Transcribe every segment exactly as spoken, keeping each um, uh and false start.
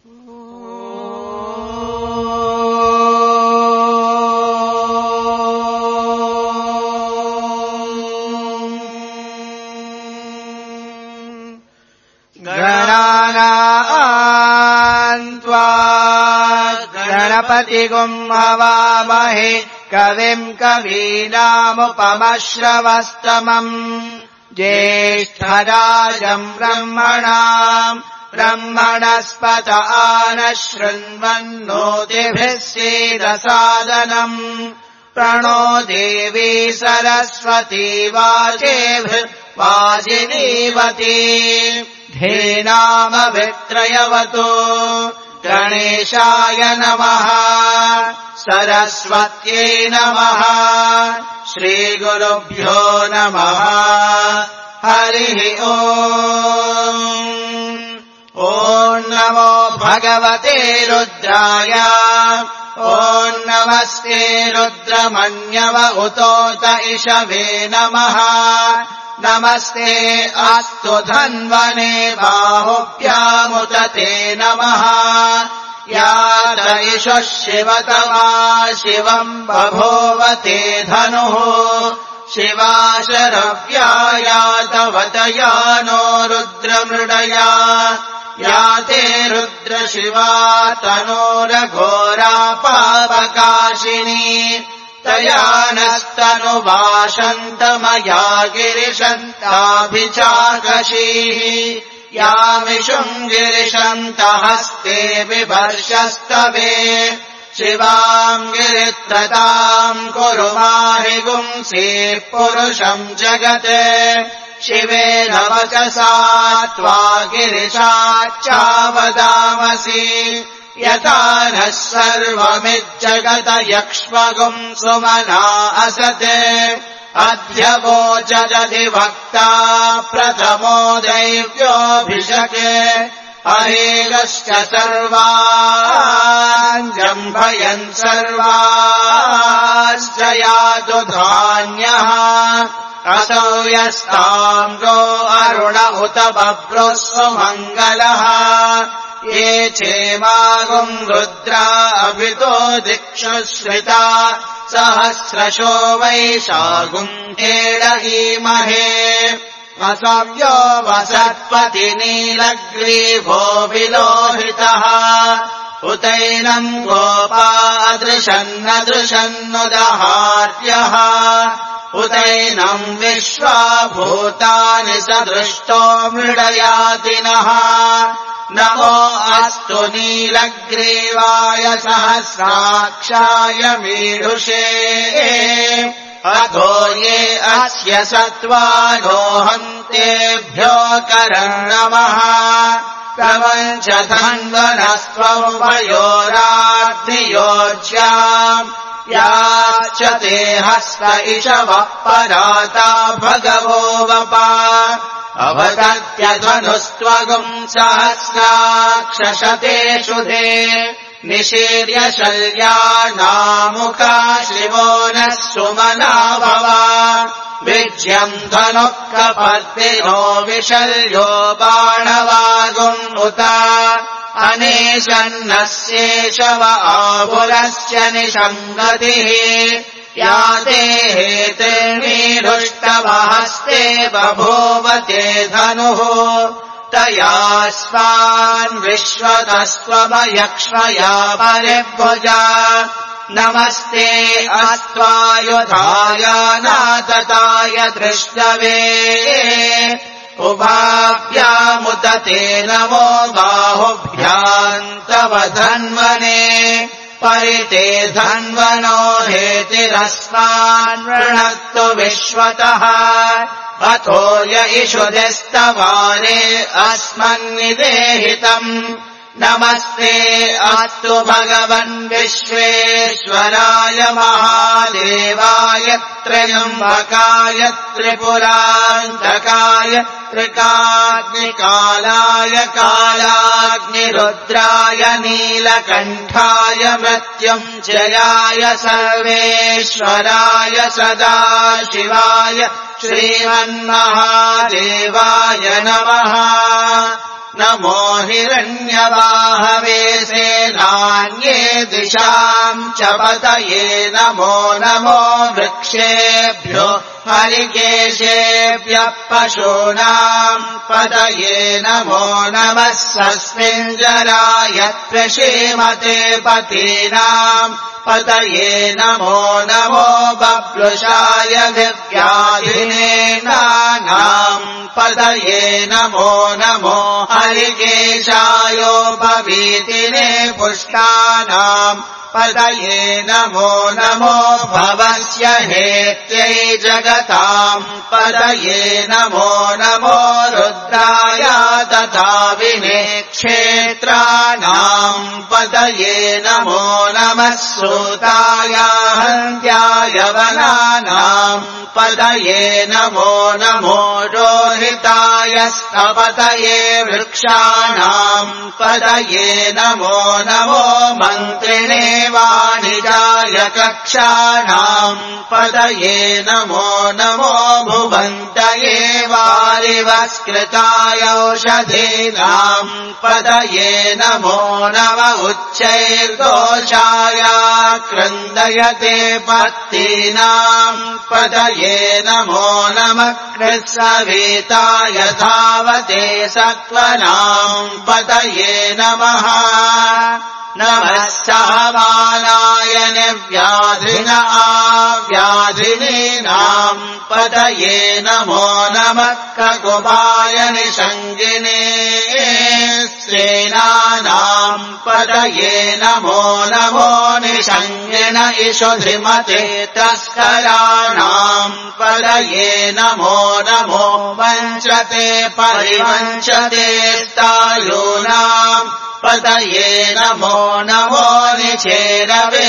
गणपतिगुं हवामहे कविम् कवीनामुपमश्रवस्तमम् ज्येष्ठराजम् ब्रह्मणाम् ब्रह्मणस्पत आनः शृण्वन्नोतिभिः सीदसादनम् प्रणो देवी सरस्वती वाजेभिर्वाजिनीवती धेनामभित्रयवतु गणेशाय नमः सरस्वत्यै नमः श्रीगुरुभ्यो नमः हरिः ओम् ॐ नमो भगवते रुद्राय ॐ नमस्ते रुद्रमन्यव उतोत इषवे नमः नमस्ते अस्तु धन्वने बाहुभ्यामुत ते नमः यात इषः शिवतमा शिवम् बभूवते धनुः शिवा शरव्यायातवतया नो रुद्रमृडया याते रुद्रशिवा तनोरघोरा पापकाशिनी तया नस्तनुवाशन्तमया गिरिशन्ताभिचाकशीः यामिषुम् गिरिशन्तहस्ते बिभर्षस्तवे शिवाम् गिरित्रताम् कुरु माहिगुंसीः पुरुषम् जगत् शिवेन वचसा त्वा गिरिशाच्चावदामसि यथा नः सर्वमिज्जगत यक्ष्मगुम् सुमना असत् अद्य वोचदधिवक्ता प्रथमो दैव्योऽभिषके अहेगश्च सर्वान् जम्भयन् सर्वाश्च यातु धान्यः असौ यस्ताम्रो अरुण उत बभ्रुः सुमङ्गलः ये चेमागुम् रुद्रा अभितो दिक्षु श्रिता सहस्रशो वैशागुम् तेडहीमहे असव्यो वसत्पतिनीलग्रीवो विलोहितः उतैनम् गोपादृशन्नदृशन्नुदहार्यः उतैनम् विश्वाभूतानि सदृष्टो मृडयातिनः नमो अस्तु नीलग्रीवाय सहस्राक्षाय मीढुषे अथो ये अस्य सत्त्वानोहन्तेभ्यो करम् नमः प्रपञ्च धन्वनस्त्वमुभयोराग्नियोज्याम् याश्च ते हस्त इषवः पराता भगवो वपा अवतत्यधनुस्त्वगुम् सहस्राक्षशतेषु ते निशीर्य शल्यानामुखा शिवो नः सुमना भव विज्यम् धनुः कपर्दिनो विशल्यो बाणवागुम् उत अनेशन्नस्येषव आहुरस्य निषङ्गतिः याते हेतिर्मीढुष्टवहस्ते बभूवते धनुः तया स्वान् विश्वतस्त्वमयक्ष्मया परिभुजा नमस्ते अस्त्वायुधाय नातताय दृष्टवे उभाभ्यामुत ते नमो बाहुभ्याम् तव धन्वने परिते धन्वनो हेतिरस्मान् वृणक्तु विश्वतः अथो य इषुधिस्तवारे अस्मन्निदेहितम् नमस्ते अस्तु भगवन् विश्वेश्वराय महादेवाय त्र्यम्बकाय त्रिपुरान्तकाय त्रिकाग्निकालाय कालाग्निरुद्राय नीलकण्ठाय मृत्युञ्जयाय सर्वेश्वराय सदाशिवाय श्रीमन्महादेवाय नमः नमो हिरण्यवाहवे सेनान्ये दिशाम् च पतये नमो नमो वृक्षेभ्यो हरिकेशेभ्यः पशूनाम् पतये नमो नमः सस्मिञ्जराय प्रसीमते पतीनाम् पतये नमो नमो बभ्रुषाय दिव्याधिनेनानाम् पतये नमो नमो हरिकेशायोपवीतिने पुष्टानाम् पतये नमो नमो भवस्य हेत्यै जगताम् पतये नमो नमो रुद्राय तथा विने क्षेत्राणाम् पतये नमो नमः सूताय हन्त्याय वनानाम् पतये नमो नमो रोहिताय स्तपतये वृक्षाणाम् पतये नमो नमो मन्त्रिणे वाणिजाय कक्षाणाम् पतये नमो नमो भुवन्तये वारिवस्कृताय औषधीनाम् पतये नमो नम उच्चैर्दोषाय क्रन्दयते पत्तीनाम् पतये नमो नमः कृत्सवेताय धावते सत्त्वनाम् पतये नमः नमः सहमानाय निर्व्याधिन आव्याधिनीनाम् पतये नमो नमः ककुपाय निषङ्गिने सेनानाम् पतये नमो नमो निषङ्गिन इषुधिमते तस्कराणाम् पतये नमो नमो वञ्चते परिवञ्चते स्थायूनाम् पतये नमो नमो निचेरवे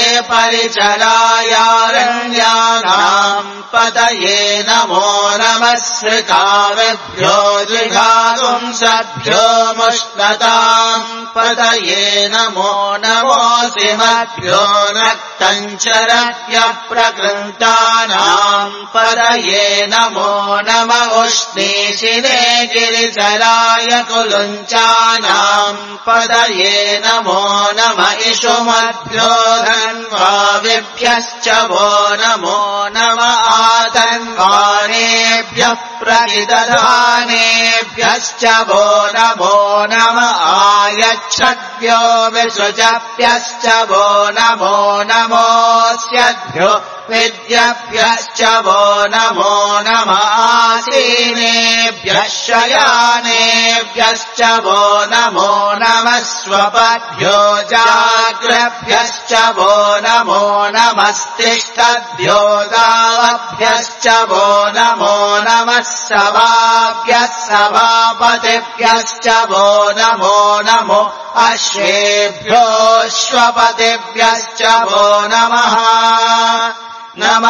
परिचरायारण्यानाम् पतये नमो नमः श्रिताविभ्यो द्विघागुंसभ्यो मुष्णताम् पतये नमो नमो सिंहभ्यो नक्तञ्चरभ्यः प्रकृन्तानाम् पतये नमो नम उष्णीशिने गिरिचराय कुलुञ्चानाम् पतये नमो नम इषुमभ्यो धन्वाविभ्यश्च वो नमो नम आतन्वानेभ्यः प्रतिदधानेभ्यश्च वो नमो नम आयच्छद्भ्यो विसृजभ्यश्च वो नमो नमोऽस्यद्भ्यो विद्यभ्यश्च वो नमो नम आसीनेभ्यः शयानेभ्यश्च वो नमो नमः स्वपद्भ्यो जाग्रभ्यश्च वो नमो नमस्तिष्ठद्भ्यो दावभ्यश्च वो नमो नमः सभाभ्यः सभापतिभ्यश्च वो नमो नमो अश्वेभ्यो श्वपतिभ्यश्च वो नमः नम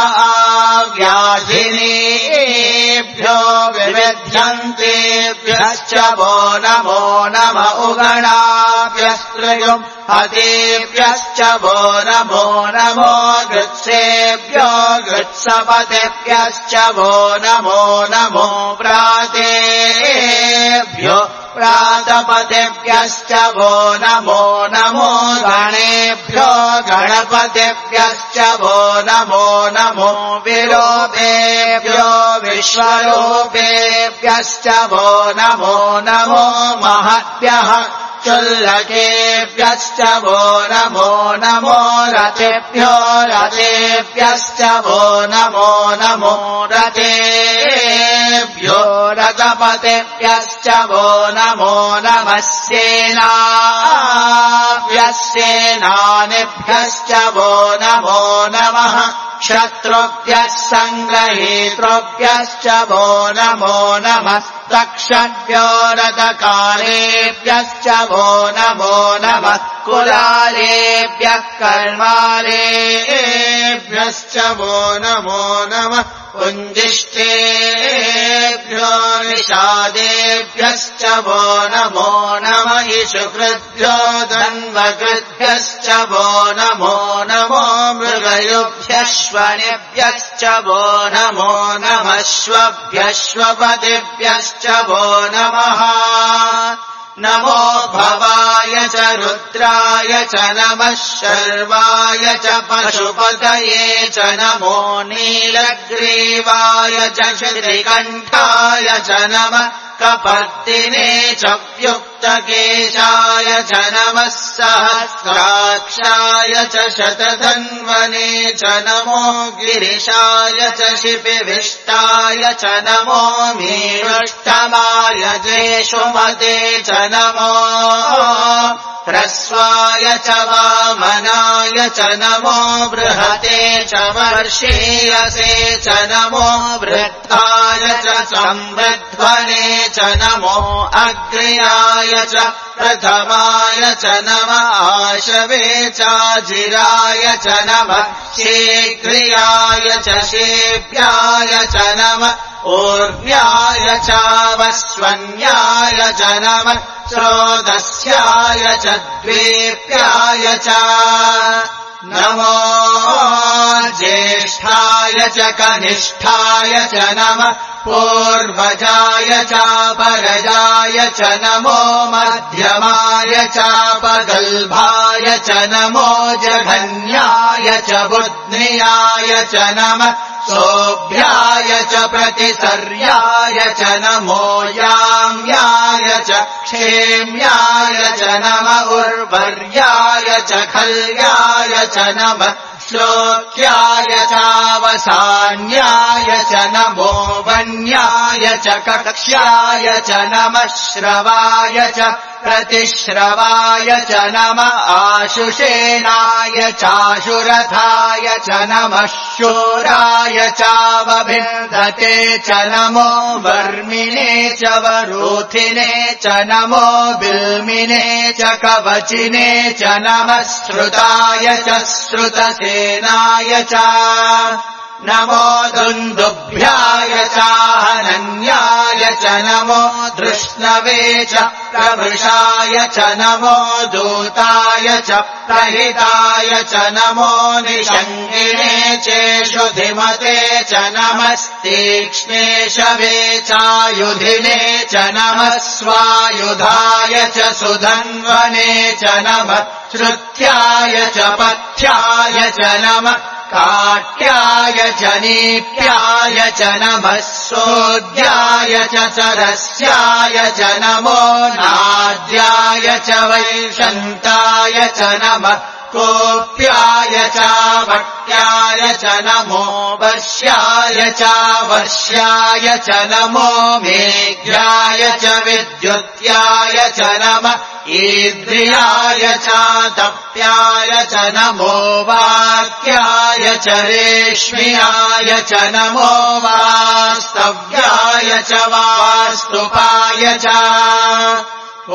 आव्याधिनीभ्यो विविध्यन्तेभ्यश्च वो नमो नम उगणाभ्यस्त्रयुम् हतेभ्यश्च वो नमो नमो गृत्सेभ्यो गृत्सपतेभ्यश्च वो नमो नमो प्रातेभ्यो प्रातपतेभ्यश्च वो नमो नमो गणेभ्यो गणपतेभ्यश्च वो नमो नमो विलोभेभ्यो विश्वरूपेभ्यश्च वो नमो नमो महद्भ्यः चुल्लकेभ्यश्च वो नमो नमो रथेभ्यो रथेभ्यश्च वो नमो नमो रथेभ्यो रथपतेभ्यश्च वो नमो नमः सेनाभ्यस्सेनानिभ्यश्च वो नमो नमः शत्रुभ्यः सङ्ग्रहीतृभ्यश्च वो नमो नमः तक्षभ्यो रथकारेभ्यश्च वो नमो नमः कुलालेभ्यः कर्मालेभ्यश्च वो नमो नमः पुञ्जिष्टेभ्यो निषादेभ्यश्च वो नमो नमः इषुकृभ्यो धन्वकृभ्यश्च वो नमो नमो मृगयुभ्यश्वनेभ्यश्च वो नमो नमः श्वभ्यश्वपतिभ्यश्च वो नमः नमो भवाय च रुद्राय च नमः शर्वाय च पशुपतये च नमो नीलग्रीवाय च श्रीकण्ठाय च नमः कपर्दिने च व्युक्तकेशाय च नमः सहस्राक्षाय च शतधन्वने च नमो गिरिशाय च शिपिविष्टाय च नमो मीरुष्टमाय जेषुमते च नमो ह्रस्वाय च वामनाय च नमो बृहते च वर्षीयसे च नमो वृद्धाय च संवृध्वने च नमो अग्र्याय च प्रथमाय च नमः आशवे चाजिराय च नमः शीघ्रियाय च शेभ्याय च नमः ऊर्ध्याय चावस्वन्याय च नमः श्रोदस्याय च द्वेप्याय च नमो ज्येष्ठाय च कनिष्ठाय च नमः पूर्वजाय चापरजाय च नमो मध्यमाय चापगल्भाय च नमो जघन्याय च बुध्नियाय च नमः सोऽभ्याय च प्रतिसर्याय च नमो याम्याय च क्षेम्याय च नमः उर्वर्याय च खल्याय च नमः श्लोक्याय चावसान्याय च नमो वन्याय च कक्ष्याय च नमः श्रवाय च प्रतिश्रवाय च नमः आशुषेणाय चाशुरथाय च नमः शूराय चावभिन्दते च नमो वर्मिणे च वरूथिने च नमो बिल्मिने च कवचिने च नमः श्रुताय च श्रुतसेनाय च नमो दुन्दुभ्याय चाहनन्याय च नमो धृष्णवे च प्रवृषाय च नमो दूताय च प्रहिताय च नमो निषङ्गिणे चेषुधिमते च नमस्तीक्ष्णे शवे चायुधिने च नमः स्वायुधाय च सुधन्वने च नमः श्रुत्याय च पथ्याय च नमः काट्याय च नीप्याय च नमः सोऽद्याय च सरस्याय च नमो नाद्याय च वैशन्ताय च नमः कोप्याय च वट्याय च नमो वर्ष्याय च वर्ष्याय च नमो मेघ्याय च विद्युत्याय च नमः ईद्रियाय च तप्याय च नमो वाक्याय च रेश्म्याय च नमो वास्तव्याय च वास्तुपाय च ॐ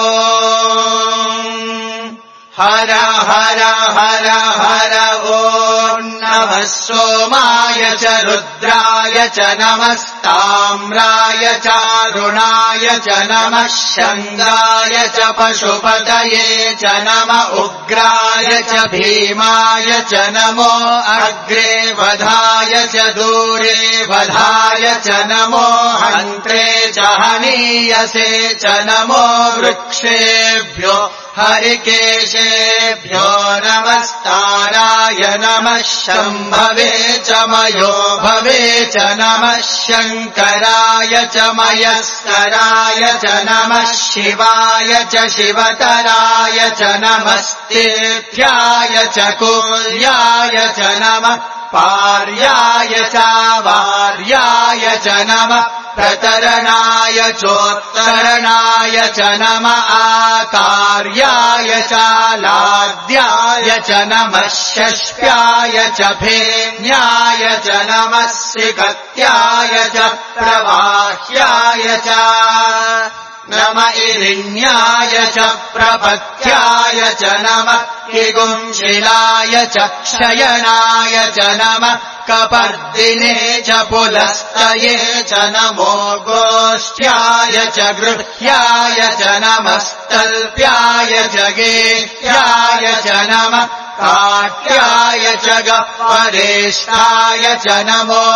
हर हर हर हर ॐ नमः सोमाय च रुद्राय च नमस्ताम्राय चारुणाय च नमः शङ्गाय च पशुपतये च नमः उग्राय च भीमाय च नमो अग्रे वधाय च दूरे वधाय च नमो हन्त्रे च हनीयसे च नमो वृक्षेभ्यो हरिकेशेभ्यो नमस्ताराय नमः शम्भवे च मयो भवे च नमः शङ्कराय च मयस्कराय च नमः शिवाय च शिवतराय च नमस्तेभ्याय च कुल्याय च नमः पार्याय च वार्याय च नमः प्रतरणाय चोत्तरणाय च नमः आकार्याय च लाद्याय च नमः षष्प्याय च फेन्याय च नमः सिकत्याय च प्रवाह्याय च नम इरिण्याय च प्रपथ्याय च नमः किगुंशिलाय च शयनाय च नमः कपर्दिने च पुलस्तये च नमो गोष्ठ्याय च गृह्याय च नमस्तल्प्याय च गेह्याय च नमः काट्याय च गह्वरेष्ठाय च नमो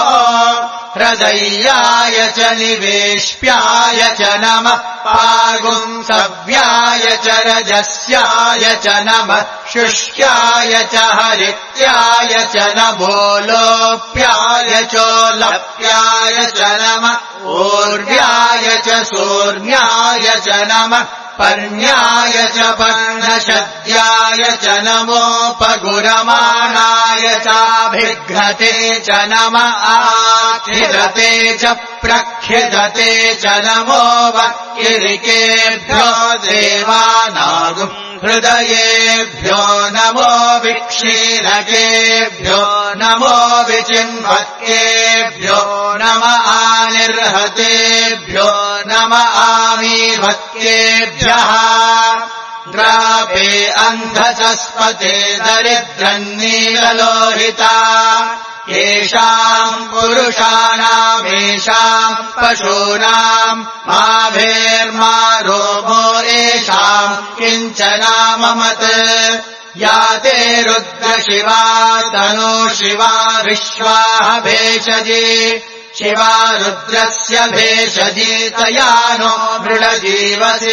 हृदय्याय च निवेश्याय च नमः पागुंसव्याय च रजस्याय च नमः शुष्याय च हरित्याय च नमो लोप्याय चोलप्याय च नमः ऊर्व्याय च सूर्ण्याय च नमः पर्ण्याय च पर्णशद्याय च नमोपगुरमाणाय चाभिघ्नते च नमः आखिदते च प्रख्यदते च नमो वक्किरिकेभ्यो देवानागुम् हृदयेभ्यो नमो विक्षीणकेभ्यो नमो विचिन्वक्केभ्यो नम आनिर्हतेभ्यो नम आमीभक्केभ्यः द्रापे अन्धचस्पते दरिद्रन्नीललोहिता येषाम् पुरुषाणामेषाम् पशूनाम् माभेर्मा रोमो येषाम् किञ्चनाममत् या ते रुद्रशिवा तनो शिवा विश्वाः भेषजी शिवा रुद्रस्य भेषजी तया नो मृडजीवसे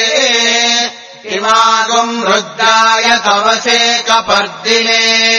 इमागुम् रुद्राय तवसे कपर्दिने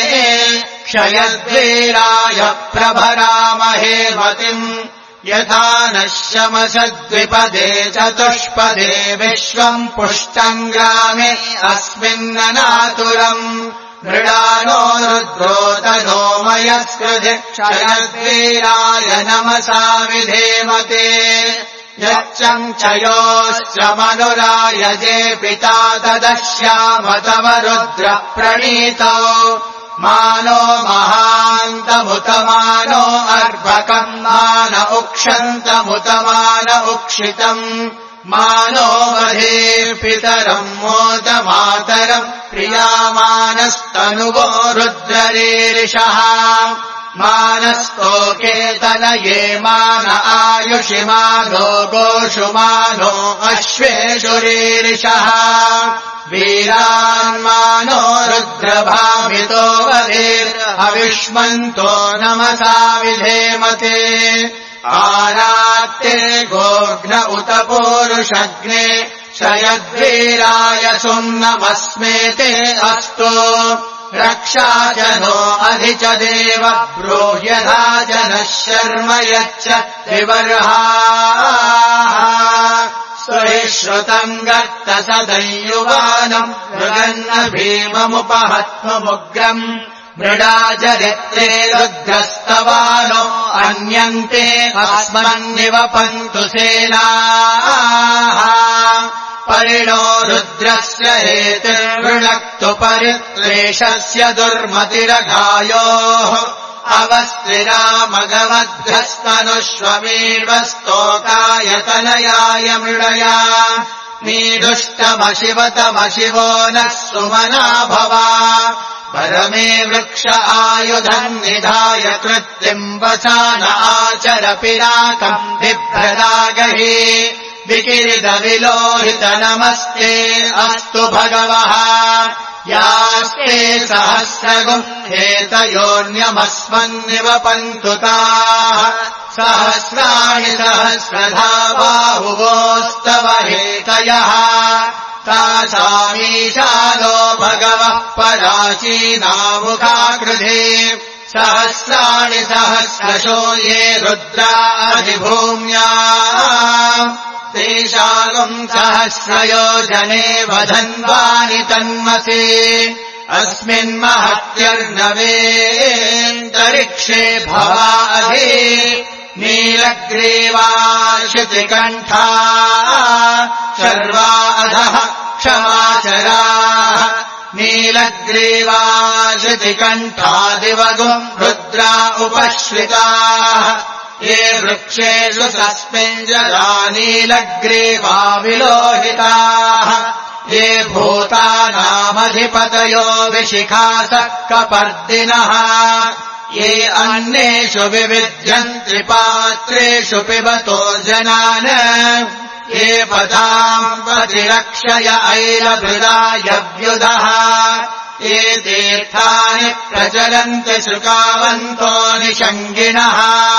क्षयद्वीराय प्रभरामहे मतिम् यथा नः शमसद्विपदे चतुष्पदे विश्वम् पुष्टम् ग्रामे अस्मिन्ननातुरम् मृडानो रुद्रोतनो मयस्कृधि क्षयद्वीराय नमसा विधेमते यच्चम् चयोश्च मनुरायजे पिता तदश्याम तव रुद्र प्रणीतौ मानो महान्तमुतमानो अर्भकम् मान उक्षन्तमुतमान उक्षितम् मानो महे पितरम् मोदमातरम् प्रियामानस्तनुवो रुद्ररीरिषः मानस्तोकेतनये मान आयुषि मानो गोषु मानो अश्वेषु रीरिषः वीरान्मानो रुद्रभामितो वदेर् अविष्मन्तो नमसा विधेमते आरात्ते गोघ्न उत पूरुषग्ने शयद्वीराय सुम्नमस्मेते अस्तु रक्षा जनो अधि च देव ब्रूह्यधा जनः शर्म यच्च विवर्हाः स्वहि श्रुतम् गत्त सदयुवानम् मृगन्न भीममुपहत्ममुग्रम् मृडाचरित्रे रुद्रस्तवानो अन्यन्ते अस्मन्निवपन्तु सेनाः परिणो रुद्रस्य हेतिर्वृणक्तु परित्वेषस्य दुर्मतिरघायोः अवस्त्रिरामगवद्भ्यस्तनुष्वमीर्वस्तोकायतनयाय मृडया नीदुष्टमशिवतमशिवो नः सुमना भवा परमे वृक्ष आयुधम् निधाय कृत्तिम् वसान आचर पिनाकम् बिभ्रदागहि विकिरिदविलोहित नमस्ते अस्तु भगवः यास्ते सहस्रगुह्येतयोऽन्यमस्मन्निवपन्तु ताः सहस्राणि सहस्रधा बाहुवोस्तव हेतयः तासामीशानो भगवः पराचीनामुखाकृधे सहस्राणि सहस्रशो ये रुद्राधिभूम्या तेषाम् सहस्रयोजने वधन्वानि तन्मसे अस्मिन्महत्यर्णवेऽन्तरिक्षे भवाधि नीलग्रीवा शितिकण्ठा शर्वा अधः क्षमाचराः नीलग्रीवा शितिकण्ठादिवगुम् रुद्रा उपश्रिताः ये वृक्षेषु तस्मिञ्जरा नीलग्रीवा विलोहिताः ये भूतानामधिपतयो विशिखासः कपर्दिनः ये अन्येषु विविध्यन्ति पात्रेषु पिबतो जनान् ये पदाम् प्रतिरक्षय ऐलभृदायव्युधः ये तीर्थानि प्रचलन्ति शुकावन्तो निषङ्गिणः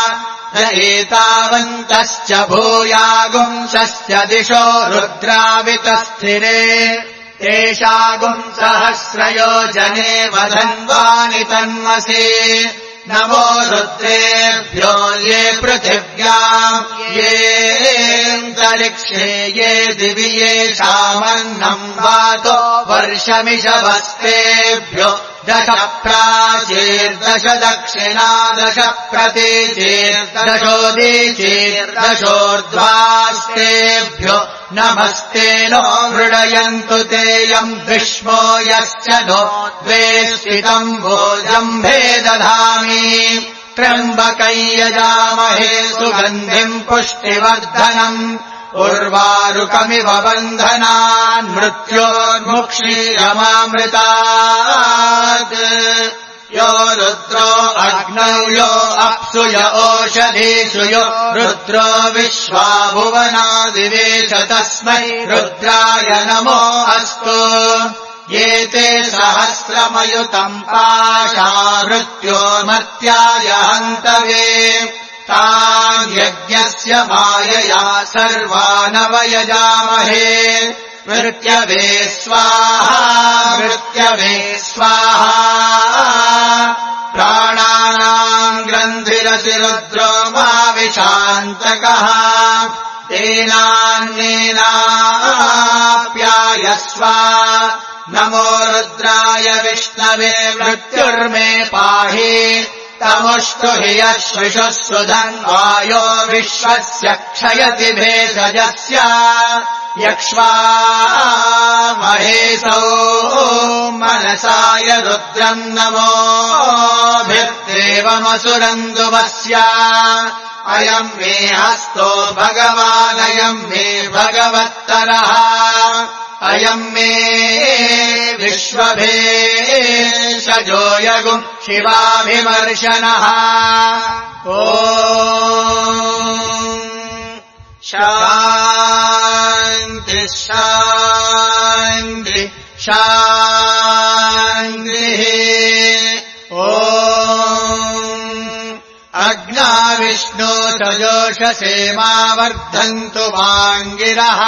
एतावन्तश्च भूयागुंसस्य दिशो रुद्रावितस्थिरे तेषागुम् सहस्रयोजने वधन्वानि तन्मसि नमो रुद्रेभ्यो ये पृथिव्याम् येऽन्तरिक्षे ये दिवि येषामन्नम् वातो वर्षमिषवस्तेभ्यो दश प्राचीर्दश दक्षिणा दश प्रतीचीर्दशोदीचीर्दशोर्ध्वास्तेभ्यो नमस्ते नो मृडयन्तु तेयम् विश्वो यश्च नो द्वे स्थितम् भोजम्भे दधामि त्र्यम्बकै यजामहे सुगन्धिम् पुष्टिवर्धनम् उर्वारुकमिव बन्धनान् मृत्योर्मुक्षीयमामृतात् यो रुद्रो अग्नौ यो अप्सु य ओषधीषु यो रुद्रो विश्वा भुवनादिवेश तस्मै रुद्राय नमो अस्तु ये ते सहस्रमयुतम् पाशा मृत्योर्मर्त्याय हन्तवे तान् यज्ञस्य मायया सर्वानवयजामहे मृत्यवे स्वाहा मृत्यवे स्वाहा प्राणानाम् ग्रन्थिरसि रुद्रो मा विशान्तकः तेनान्येनाप्यायस्व नमो रुद्राय विष्णवे मृत्युर्मे पाहि तमुष्टु हि यश्विषः सुधन्वायो विश्वस्य क्षयति भेषजस्य यक्ष्वा महेशौ मनसाय रुद्रम् नमोभिर्देवमसुरन्दुवस्य अयम् मे हस्तो भगवानयम् मे भगवत्तरः अयम् मे विश्वभेषजो यगुम् शिवाभिमर्शनः ॐ शान्ति शान्ति शान्तिः ॐ अग्ना विष्णो सजोषसेमा वर्धन्तु वाङ्गिरः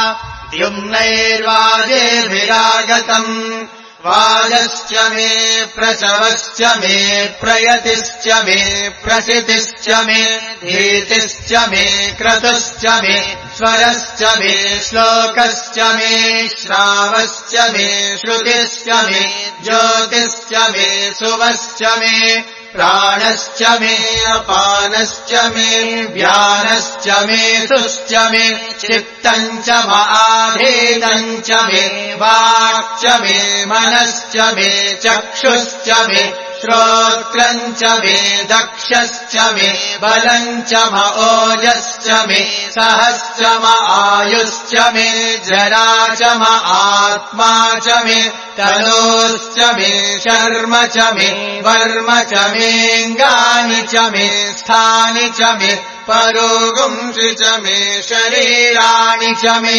द्युम्नैर्वाजेभिरागतम् वाजश्च मे प्रसवश्च मे प्रयतिश्च मे प्रसितिश्च मे धीतिश्च मे क्रतुश्च मे स्वरश्च मे श्लोकश्च मे श्रावश्च मे श्रुतिश्च मे ज्योतिश्च मे सुवश्च मे प्राणश्च मे अपानश्च मे व्यानश्च मे तुश्च मे चित्तम् च महाधीतम् च मे वाक्च मे मनश्च मे चक्षुश्च मे श्रोत्रम् च मे दक्षश्च मे बलम् च म ओजश्च मे सहश्च म आयुश्च मे जरा च म आत्मा च मे तनोश्च मे शर्म च मे वर्म च मेऽङ्गानि च मे स्थानि च मे परोगुंसि च मे शरीराणि च मे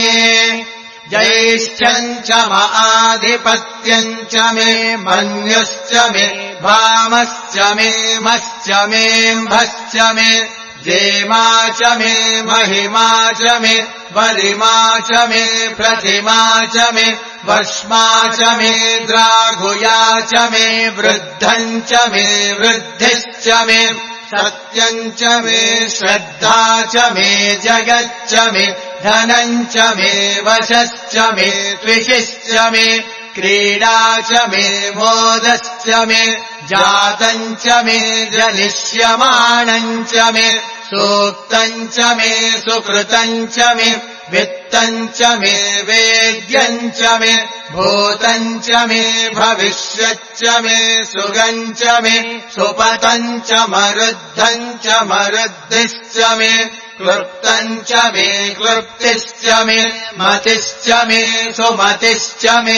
ज्येष्ठम् च म आधिपत्यम् च मे मन्युश्च मे भामश्च मे मश्च मेऽम्भश्च मे जेमा च मे महिमा च मे वरिमा च मे प्रतिमा च मे वश्मा च मे द्राघुया च मे वृद्धम् च मे वृद्धिश्च मे सत्यम् च मे श्रद्धा च मे जगच्च मे धनम् च मे वशश्च मे त्विषिश्च मे क्रीडा च मे मोदश्च मे जातम् च मे जनिष्यमाणम् च मे सूक्तम् च मे सुकृतम् च मे वित्तम् च मे वेद्यम् च मे भूतम् च मे भविष्यच्च मे सुगम् च मे सुपतम् च मरुद्धम् च मरुद्धिश्च मे क्लृप्तम् च मे क्लृप्तिश्च मे मतिश्च मे सुमतिश्च मे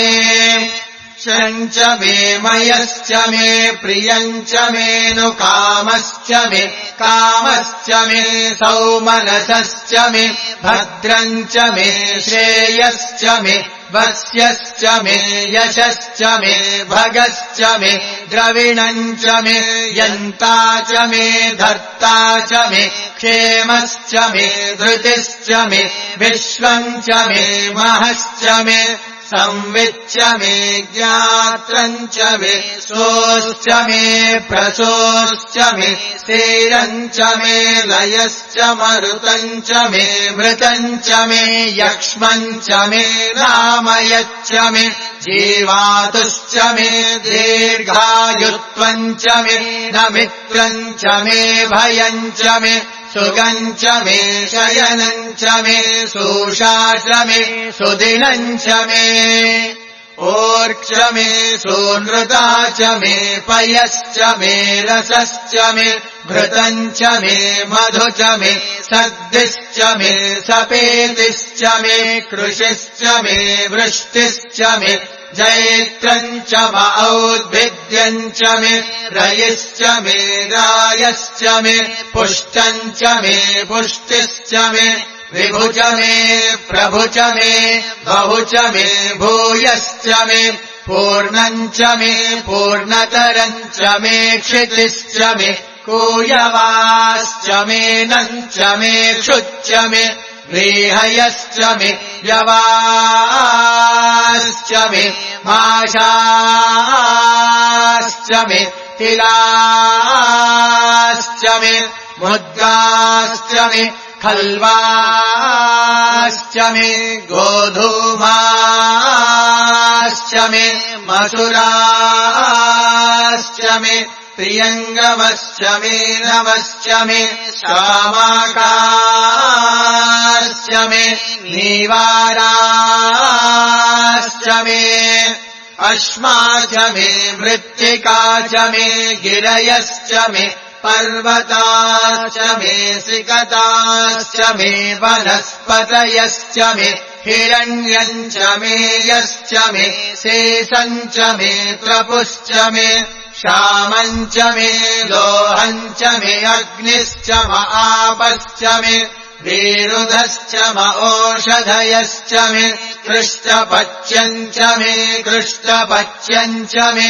क्षम् च मे मयश्च मे प्रियम् च मेऽनुकामश्च मे कामश्च मे सौमनसश्च मे भद्रम् च मे श्रेयश्च मे वस्यश्च मे यशश्च मे भगश्च मे द्रविणञ्च मे यन्ता च मे धर्ता च मे क्षेमश्च मे धृतिश्च मे विश्वम् च मे महश्च मे संविच्च मे ज्ञात्रम् च मे सोश्च मे प्रसोश्च मे स्थिरम् च मे लयश्च मरुतम् च मे मृतम् च मे यक्ष्मम् च मे रामयच्च मे जीवातुश्च मे दीर्घायुत्वम् च मे नमित्रम् च मे भयम् च मे सुगम् च मे शयनम् च मे सूषा च मे सुदिनम् च मे ओर्क्ष मे सूनृता च मे पयश्च मे रसश्च मे घृतम् च मे मधु च मे सद्दिश्च मे सपेतिश्च मे कृषिश्च मे वृष्टिश्च मे जैत्रम् च म औद्भिद्यम् च मे रयिश्च मे रायश्च मे पुष्टम् च मे पुष्टिश्च मे विभु च मे प्रभु च मे बहु च मे भूयश्च मे पूर्णम् च मे पूर्णतरम् च मे क्षितिश्च मे कूयवाश्च मे नम् च मे क्षुच्च मे व्रीहयश्च मे यवाश्च मे माशाश्च मे तिलाश्च मे मुद्गाश्च मे खल्वाश्च मे गोधूमाश्च मे मसुराश्च मे प्रियङ्गमश्च मे नवश्च मे श्यामाकाश्च मे नीवाराश्च मे अश्मा च मे मृत्तिका च मे गिरयश्च मे पर्वताश्च मे सिकताश्च मे वनस्पतयश्च मे हिरण्यम् च मे यश्च मे शेषम् च मे त्रपुश्च मे श्यामम् च मे लोहम् च मे अग्निश्च म आपश्च मे विरुधश्च म ओषधयश्च मे कृष्टपच्यम् च मे कृष्टपच्यम् च मे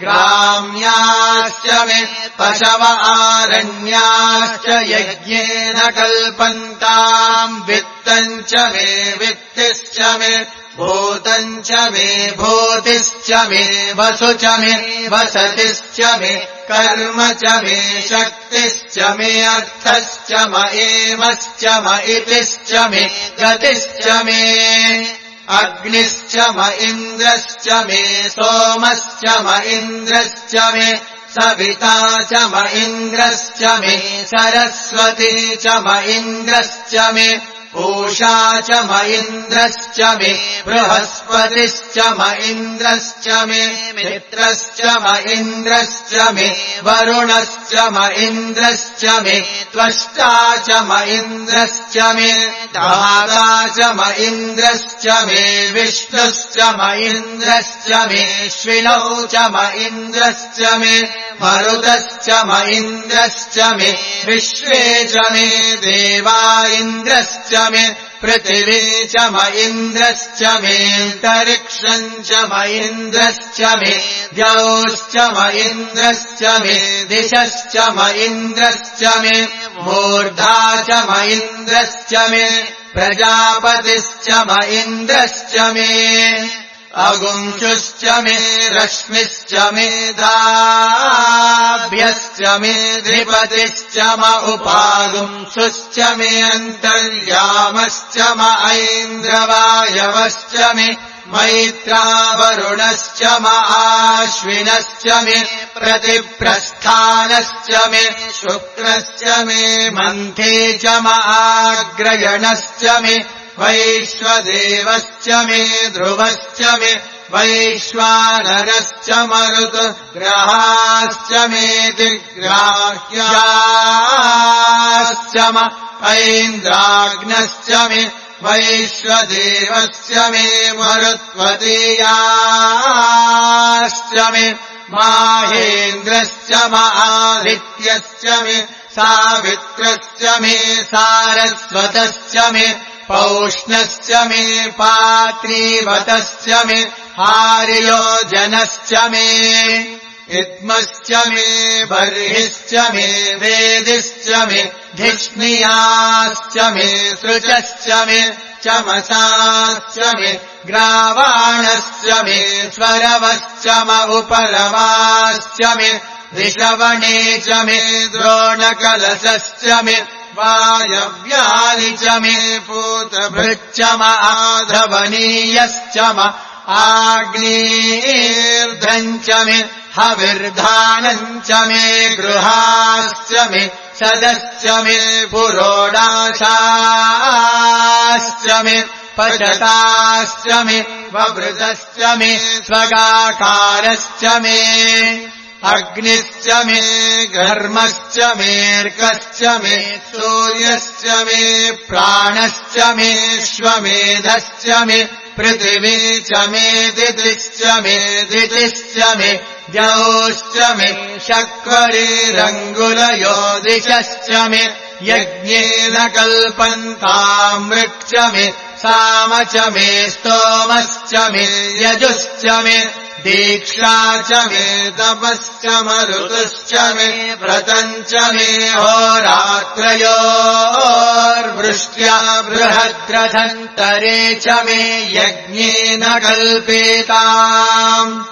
ग्राम्याश्च मे पशव आरण्याश्च यज्ञेन कल्पन्ताम् वित्तम् च मे वित्तिश्च मे भूतम् च मे भूतिश्च मे वसु च मे वसतिश्च मे कर्म च मे शक्तिश्च मे अर्थश्च म एमश्च म इतिश्च मे गतिश्च मे अग्निश्च म इन्द्रश्च मे सोमश्च म इन्द्रश्च मे सविता च म इन्द्रश्च मे सरस्वती च म इन्द्रश्च मे पूषा च म इन्द्रश्च मे बृहस्पतिश्च म इन्द्रश्च मे मित्रश्च म इन्द्रश्च मे वरुणश्च म इन्द्रश्च मे त्वष्टा च म इन्द्रश्च मे दाता च म इन्द्रश्च मे विष्णुश्च म इन्द्रश्च मे श्विनौ च म इन्द्रश्च मे मरुतश्च म इन्द्रश्च मे विश्वे च मे देवा इन्द्रश्च मे पृथिवी च म इन्द्रश्च मे अन्तरिक्षम् च म इन्द्रश्च मे द्यौश्च म इन्द्रश्च मे दिशश्च म इन्द्रश्च मे मूर्धा च म इन्द्रश्च मे प्रजापतिश्च म इन्द्रश्च मे अगुंशुश्च मे रश्मिश्च मे दाभ्यश्च मे धृपतिश्च म उपागुंशुश्च मे अन्तर्यामश्च म ऐन्द्रवायवश्च मे मैत्रावरुणश्च म आश्विनश्च मे प्रतिप्रस्थानश्च मे शुक्रश्च मे मन्थे च म आग्रयणश्च मे वैश्वदेवश्च मे ध्रुवश्च मे वैश्वानरश्च मरुतग्रहाश्च मे दिग्राह्याश्च म ऐन्द्राग्नश्च मे वैश्वदेवस्य मे मरुत्वतीयाश्च मे माहेन्द्रश्च म आदित्यश्च मे सावित्रश्च मे सारस्वतश्च मे पौष्णश्च मे पात्रीवतश्च मे हार्योजनश्च मे इद्मश्च मे बर्हिश्च मे वेदिश्च मे धिष्णियाश्च मे सृचश्च मे चमसाश्च मे ग्रावाणश्च मे स्वरवश्च म उपरवाश्च मे ऋषवणे च मे द्रोणकलशश्च मे वायव्यानि च मे पूतभृच्च म आधवनीयश्च म आग्नेर्धम् च मे हविर्धानम् च मे गृहाश्च मे सदश्च मे पुरोडाशाश्च मे पचताश्च मे ववृतश्च मे स्वगाकारश्च मे अग्निश्च मे घर्मश्च मेऽर्कश्च मे सूर्यश्च मे प्राणश्च मे श्वमेधश्च मे पृथिवी च मे दितिश्च मे दितिश्च मे द्यौश्च मे शक्वरीरङ्गुलयो दिशश्च मे यज्ञेन कल्पन्ताम् मृक्ष मे साम च मे स्तोमश्च मे यजुश्च मे दीक्षा च मे तपश्च मरुतुश्च मे व्रतम् च मे होरात्रयोर्वृष्ट्या बृहद्रथन्तरे च मे यज्ञेन कल्पेताम्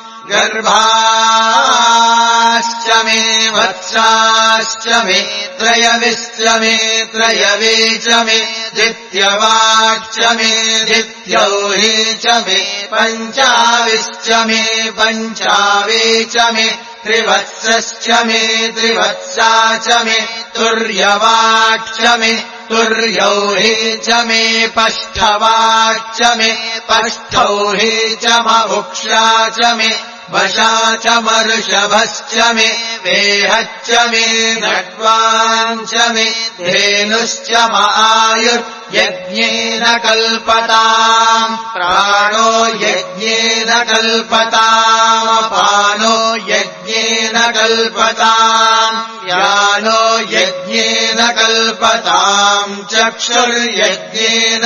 गर्भाश्च मे वत्साश्च मे त्रयविश्च मे त्रयवे च मे दित्यवाक्च मे दित्यौहि च मे पञ्चाविश्च मे पञ्चावे च मे त्रिवत्सश्च मे त्रिवत्सा च मे तुर्यवाक्च मे तुर्यौहि च मे पष्ठवाक्च मे पष्ठौहि च म उक्षा च मे वशा च मऋषभश्च मे वेहच्च मे नट्वाञ्च मे धेनुश्च म आयुर्यज्ञेन कल्पताम् प्राणो यज्ञेन कल्पताम् अपानो यज्ञेन कल्पताम् यानो यज्ञेन कल्पताम् चक्षुर्यज्ञेन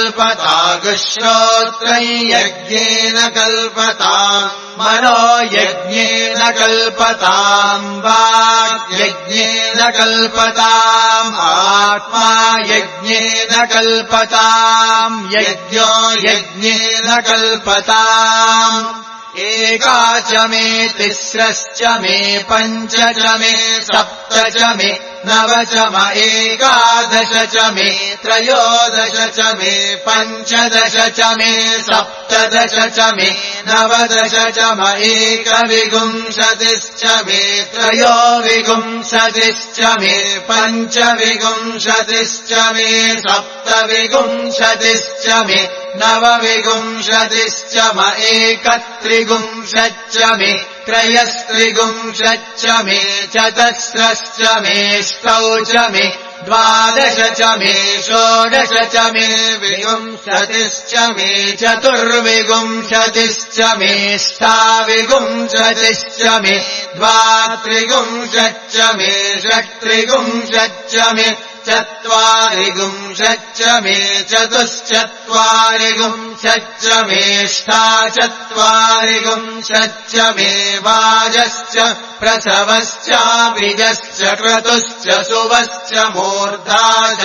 कल्पतागुश्रोत्रम् यज्ञेन कल्पताम् मनो यज्ञेन कल्पताम् वाक् यज्ञेन कल्पताम् आत्मा यज्ञेन कल्पताम् यज्ञो यज्ञेन कल्पताम् एका च मे तिस्रश्च मे पञ्च च मे सप्त च मे नव च म एकादश च मे त्रयोदश च मे पञ्चदश च मे सप्तदश च मे नवदश च म एकविंशतिश्च मे त्रयोविंशतिश्च मे पञ्चविंशतिश्च मे सप्तविंशतिश्च मे नवविंशतिश्च म एकत्रिंशच्च मे त्रयस्त्रिंशच्च मे चतस्रश्च मेष्टौ च मे द्वादश च मे षोडश च मे विंशतिश्च मे चतुर्विंशतिश्च मेष्टाविंशतिश्च मे द्वात्रिंशच्च मे षट्त्रिंशच्च मे चत्वारिंशच्च मे चतुश्चत्वारिंशच्च मेष्टाचत्वारिंशच्च मे वाजश्च प्रसवश्चाभिजश्च क्रतुश्च सुवश्च मूर्धा च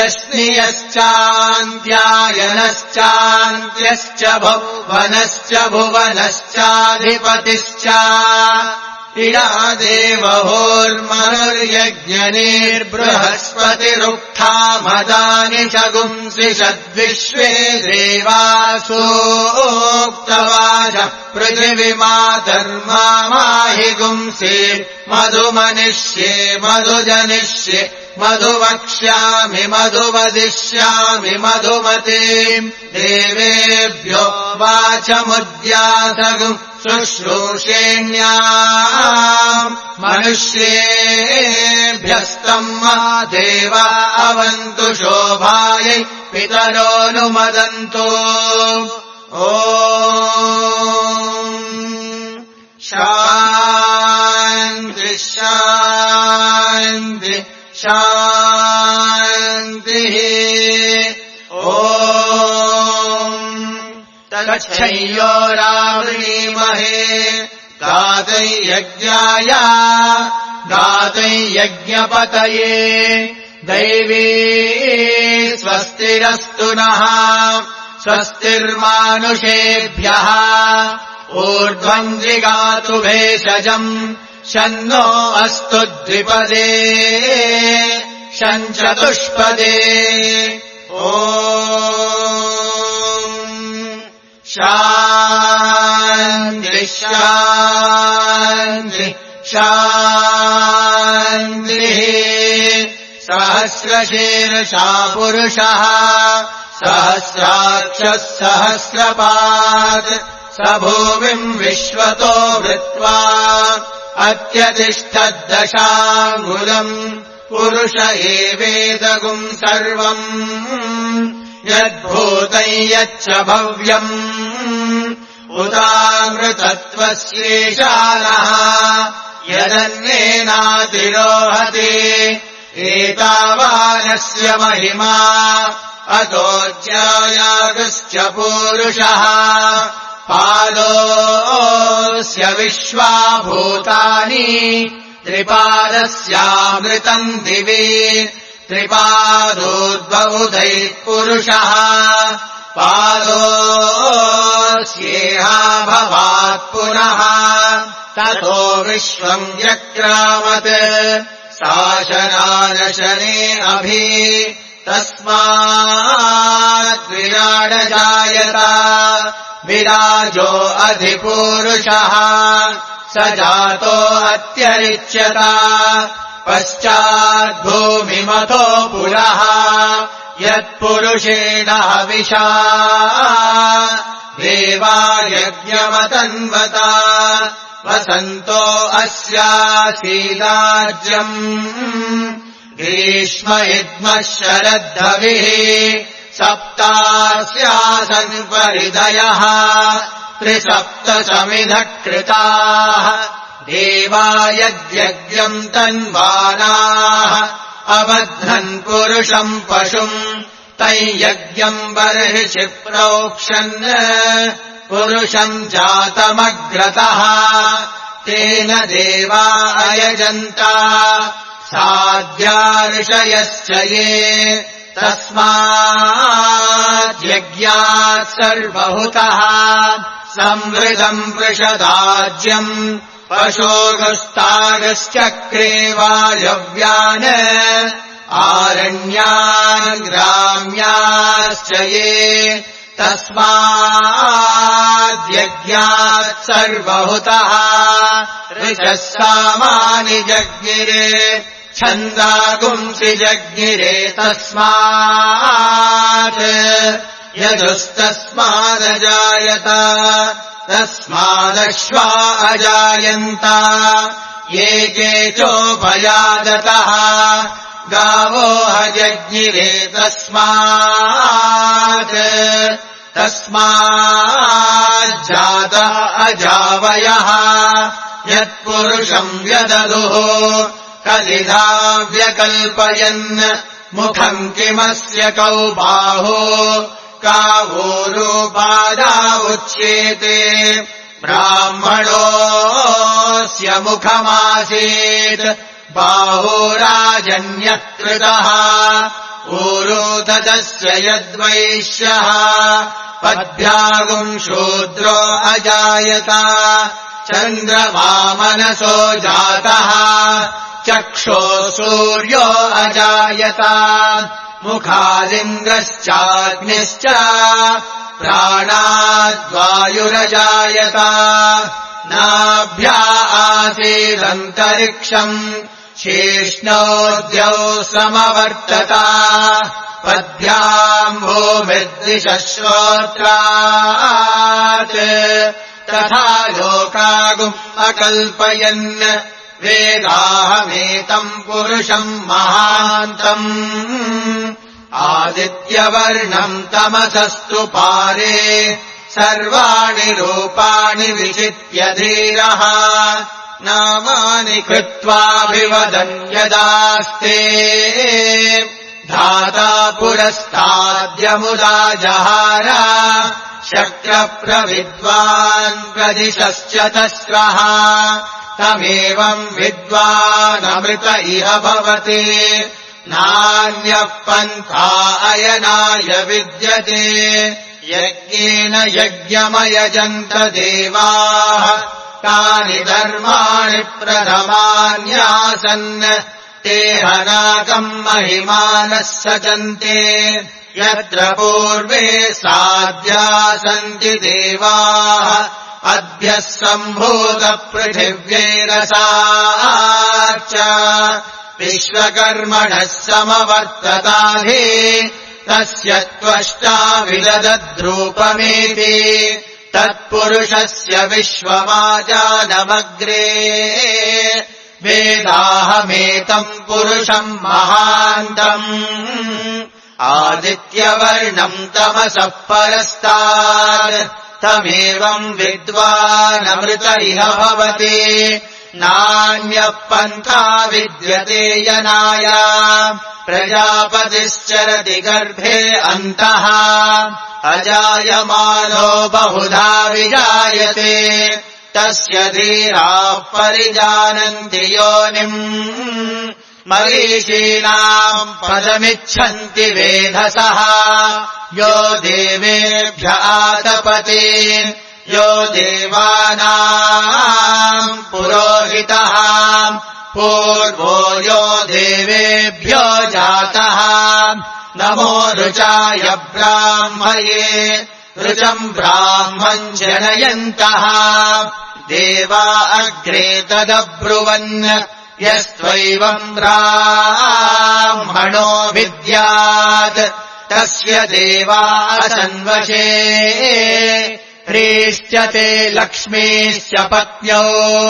व्यश्नियश्चान्त्यायनश्चान्त्यश्च भुवनश्च भुवनश्चाधिपतिश्च इडा देवहोर्मनुर्यज्ञनिर्बृहस्पतिरुक्था मदानि शगुंसि षद्विश्वे देवासोक्तवाच पृथिवीमातर्मा माहि गुंसि मधुमनिष्ये मधुजनिष्ये मधुवक्ष्यामि मधुवदिष्यामि मधुमते देवेभ्यो वाचमुद्यासगुम् शुश्रूषेण्याम् मनुष्येभ्यस्तम् देव अवन्तु शोभायै पितरोऽनुमदन्तु ॐ शान्ति शान्ति शान्तिः ॐ अच्छय्योरावृणीमहे गातै यज्ञाय गातै यज्ञपतये दैवी स्वस्तिरस्तु नः स्वस्तिर्मानुषेभ्यः ऊर्ध्वम् जिगातु भेषजम् शन्नो अस्तु द्विपदे शञ्चतुष्पदे ॐ शान्ति शान्ति शान्तिः सहस्रशीर्षा पुरुषः सहस्राक्षः सहस्रपात् स भूमिम् विश्वतो वृत्वा अत्यतिष्ठद्दशाङ्गुलम् पुरुष एवेदगुम् सर्वम् यद्भूतम् यच्च भव्यम् उदामृतत्वस्येषानः यदन्येनातिरोहति एतावानस्य महिमा अतोऽज्यायागश्च पूरुषः पादोऽस्य विश्वाभूतानि त्रिपादस्यामृतम् दिवि त्रिपादोद्बहुधैः पुरुषः पादोऽस्येहा भवात् पुनः ततो विश्वम् व्यक्रामत् शासनानशने अभि तस्मात् विराडजायत विराजो अधिपूरुषः स जातो अत्यरिच्यत पश्चाद्भूमिमतो पुरः यत्पुरुषेण हविषा देवा यज्ञमतन्वता वसन्तो अस्यासीदाज्यम् ग्रीष्म इद्मः शरद्धविः सप्तास्यासन् परिधयः त्रिसप्तसमिधः कृताः देवा यद्यज्ञम् तन्वानाः अबध्नन् पुरुषम् पशुम् तैयज्ञम् बर्हिषि प्रोक्षन् पुरुषम् जातमग्रतः तेन देवा अयजन्त साध्या ऋषयश्च ये तस्माद्यज्ञात् सर्वहुतः संवृतम् पृषदाज्यम् पशोगस्तागश्चक्रे वायव्यान् आरण्यान् ग्राम्याश्च ये तस्माद्यज्ञात् सर्वहुतः ऋषः सामानि जज्ञिरे छन्दागुंसि जज्ञिरे तस्मात् यजुस्तस्मादजायत तस्मादश्वा अजायन्त ये केचोपयादतः गावो हजज्ञिरे तस्मात् तस्माज्जात अजावयः यत्पुरुषम् व्यददुः कलिधा व्यकल्पयन् मुखम् किमस्य कौ बाहो कावोरुपादा उच्येते ब्राह्मणोऽस्य मुखमासीत् बाहोराजन्यः कृतः ऊरोदतस्य यद्वैश्यः पद्भ्यागुम् शूद्रो अजायत चन्द्रमा मनसो जातः चक्षो सूर्यो अजायत मुखादिन्द्रश्चाग्निश्च प्राणाद्वायुरजायत नाभ्या आसीदन्तरिक्षम् शेष्णोद्यौ समवर्तत पद्भ्याम् भूमिर्दिशः श्रोत्रात् तथा लोकागुम् अकल्पयन् वेदाहमेतम् पुरुषम् महान्तम् आदित्यवर्णम् तमसस्तु पारे सर्वाणि रूपाणि विचित्य धीरः नामानि कृत्वाभिवदन् यदास्ते धाता पुरस्ताद्यमुदा जहार शक्रप्रविद्वान् प्रदिशश्च तस्रः तमेवम् विद्वानमृत इह भवति नान्यः पन्था अयनाय विद्यते यज्ञेन यज्ञमयजन्त देवाः तानि धर्माणि प्रथमान्यासन् ते हनाकम् महिमानः सजन्ते यत्र पूर्वे साध्या सन्ति देवाः अद्भ्यः सम्भूतपृथिव्यैरसाच्च विश्वकर्मणः समवर्तताधि तस्य त्वष्टा विदधद्रूपमेति तत्पुरुषस्य विश्वमाजानमग्रे वेदाहमेतम् पुरुषम् महान्तम् आदित्यवर्णम् तमसः परस्तात् तमेवम् विद्वानमृत इह भवति नान्यः पन्था विद्यते यनाय प्रजापतिश्चरति गर्भे अन्तः अजायमानो बहुधा विजायते तस्य धीराः परिजानन्ति योनिम् मरीषीणाम् पदमिच्छन्ति वेधसः यो देवेभ्य आतपते यो देवानाम् पुरोहितः पूर्वो यो देवेभ्यो जातः नमो ऋचाय ब्राह्मये ऋचम् ब्राह्मम् जनयन्तः देवा अग्रे तदब्रुवन् यस्त्वैवम् ब्राह्मणो विद्यात् तस्य देवा असन्वशे ह्रीश्चते लक्ष्मीश्च पत्न्यौ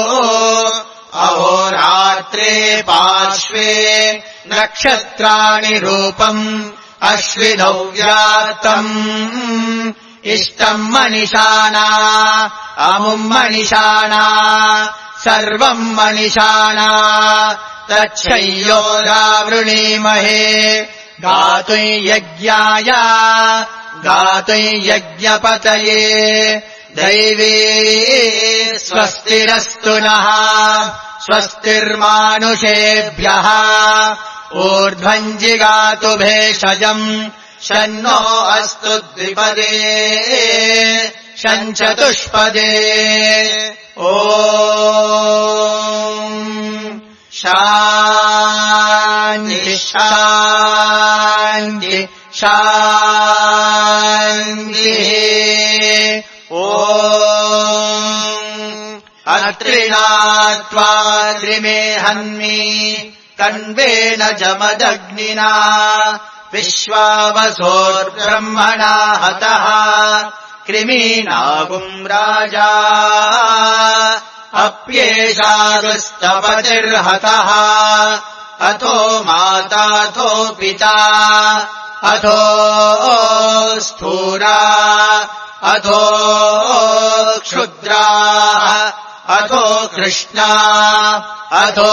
अहोरात्रे पार्श्वे नक्षत्राणि रूपम् अश्विनौ व्यात्तम् इष्टम् मनिषाणा अमुम् मनिषाणा सर्वम् मनिषाणा तच्छय्योरावृणीमहे गातुम् यज्ञाय गातुम् यज्ञपतये दैवे स्वस्तिरस्तु नः स्वस्तिर्मानुषेभ्यः ऊर्ध्वम् जिगातु भेषजम् शन्नो अस्तु द्विपदे शञ्चतुष्पदे ॐ शान्ति शान्ति शान्तिः ॐ अत्रिणा त्रिमे हन्मि कण्वेन जमदग्निना विश्वावसोर्ब्रह्मणा हतः कृमीनागुम् राजा अप्येषागस्तपतिर्हतः अथो माताथो पिता अथो स्थूरा अथो क्षुद्राः अथो कृष्णा अथो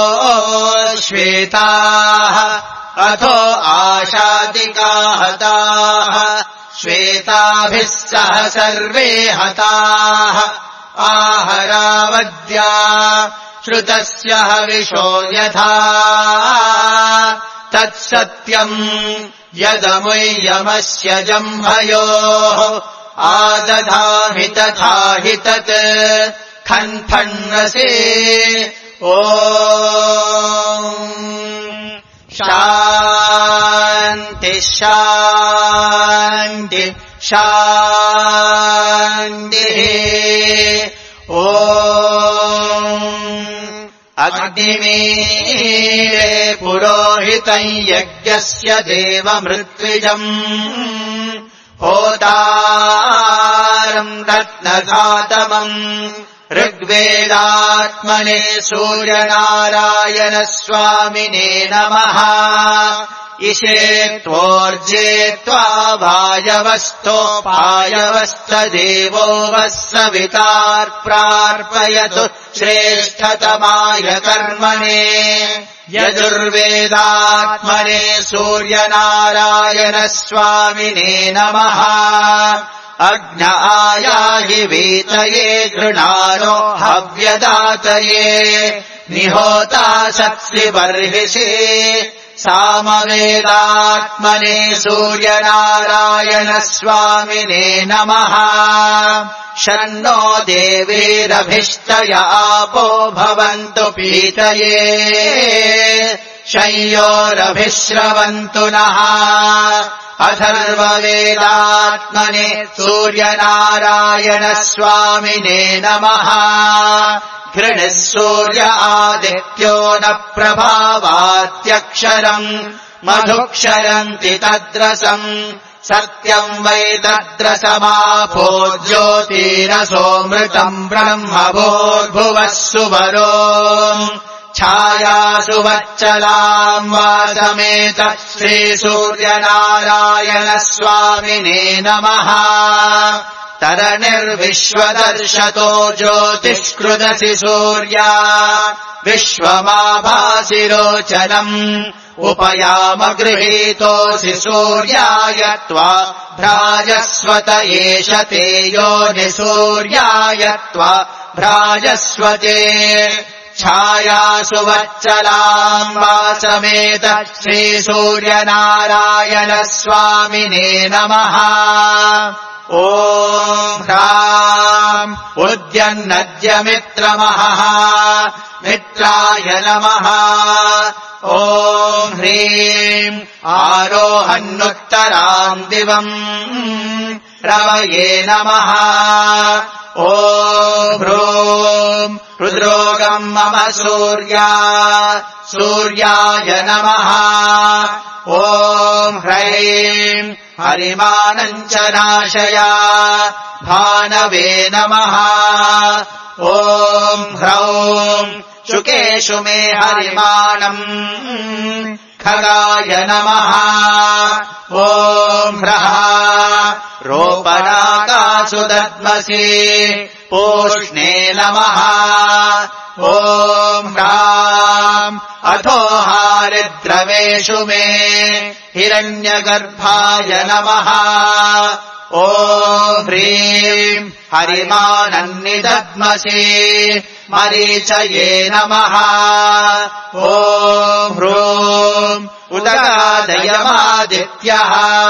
श्वेताः अथो आशादिका हताः श्वेताभिः सह सर्वे हताः आहरावद्या श्रुतस्य हविषो यथा तत्सत्यम् यदमुय्यमस्य जम्भयोः आदधामि तथा हि तत् खन्फण्णसे ॐ शान्ति शान्ति शान्तिः ॐ अग्निमीळे पुरोहितम् यज्ञस्य देवमृत्विजम् होतारम् रत्नघातमम् ऋग्वेदात्मने सूर्यनारायणस्वामिने नमः इषे त्वोर्जे त्वा वायवस्तोपायवस्तदेवो वः सवितार्प्रार्पयतु श्रेष्ठतमाय कर्मणे यजुर्वेदात्मने सूर्यनारायणस्वामिने नमः अग्न आयाहि वीतये गृणानो हव्यदातये निहोता सत्सि बर्हिषि सामवेदात्मने सूर्यनारायणस्वामिने नमः शन्नो देवीरभिष्टय आपो भवन्तु पीतये शय्योरभिश्रवन्तु नः अथर्ववेदात्मने सूर्यनारायणस्वामिने नमः घृणिः सूर्य आदित्यो न प्रभावात्यक्षरम् मधुक्षरन्ति तद्रसम् सत्यम् वै तद्रसमापो ज्योतिरसोऽमृतम् ब्रह्म भूर्भुवः सुवरो छायासु वच्चलाम् वासमेत श्रीसूर्यनारायणस्वामिने नमः तरणिर्विश्वदर्शतो ज्योतिष्कृदसि सूर्या विश्वमाभासि रोचनम् उपयाम गृहीतोऽसि सूर्याय त्वा भ्राजस्वत एष ते योनिसूर्याय त्वा भ्राजस्वते छायासु वच्चलाम् वासमेत श्रीसूर्यनारायणस्वामिने नमः ॐ ह्राम् उद्यन्नद्यमित्रमहः मित्राय नमः ॐ ह्रीम् आरोहन्नुत्तराम् दिवम् रवये नमः ॐ ह्रूम् रुद्रोगम् मम सूर्या सूर्याय नमः ॐ ह्रैम् हरिमानम् च नाशया भानवे नमः ॐ ह्रौम् शुकेषु मे हरिमानम् खगाय नमः ॐ ह्रः रोपणाकासु दद्मसि पूष्णे नमः ॐ ह्राम् अथो हारिद्रवेषु मे हिरण्यगर्भाय नमः ॐ ह्रीम् हरिमानन्निदद्मसि मरीचये नमः ॐ ह्रूम् उदगादयमादित्यः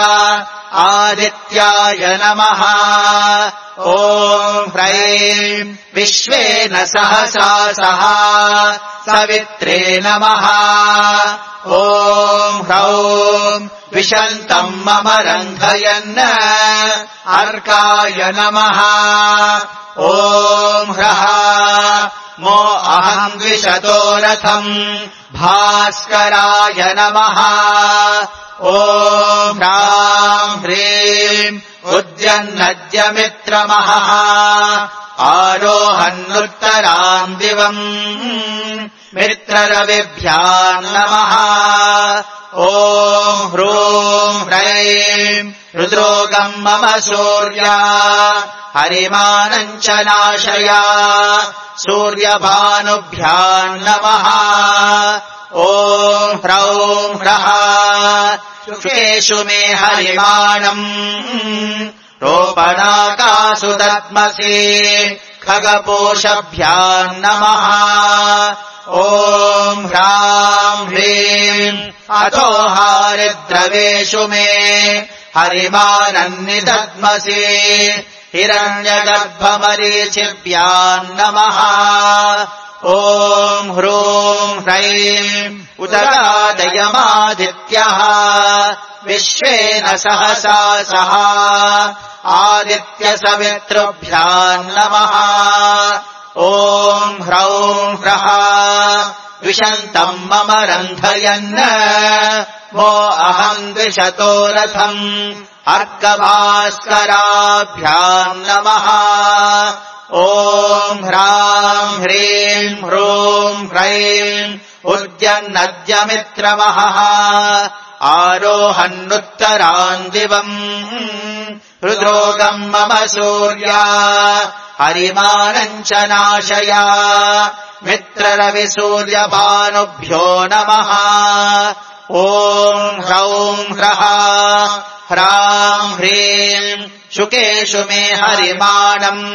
आदित्याय नमः ॐ ह्रैम् विश्वेन सहसा सह सवित्रे नमः ॐ ह्रौम् विशन्तम् मम रन्धयन् अर्काय नमः ॐ ह्रः मो अहम् द्विषतो रथम् भास्कराय नमः ॐ ह्राम् ह्रीम् उद्यन्नद्यमित्रमहः आरोहन्नुत्तराम् दिवम् मित्ररविभ्याम् नमः ॐ ह्रूम् ह्रैम् रुद्रोगम् मम सूर्या हरिमानम् च नाशया सूर्यभानुभ्याम् नमः ॐ ह्रौम् ह्रः शुकेषु मे हरिमानम् रोपणाकासु दद्मसि खगपोषभ्याम् नमः ॐ ह्राम् ह्रीम् अथो हारिद्रवेषु मे हरिमानन्निदद्मसि हिरण्यगर्भमरीचिभ्याम् नमः ॐ ह्रूम् ह्रैम् उदगादयमादित्यः विश्वेन सहसा सह आदित्यसवितृभ्याम् नमः ॐ ह्रौम् ह्रः विशन्तम् मम रन्धयन् वो अहम् द्विषतो रथम् अर्कभास्कराभ्याम् नमः ॐ ह्राम् ह्रीम् ह्रूम् ह्रैम् उद्यन्नद्यमित्रमहः आरोहन्नुत्तरान् दिवम् हृद्रोगम् मम सूर्या हरिमानम् च नाशया मित्ररविसूर्यभानुभ्यो नमः ॐ ह्रौं ह्रः ह्रां ह्रीं शुकेषु मे हरिमाणम्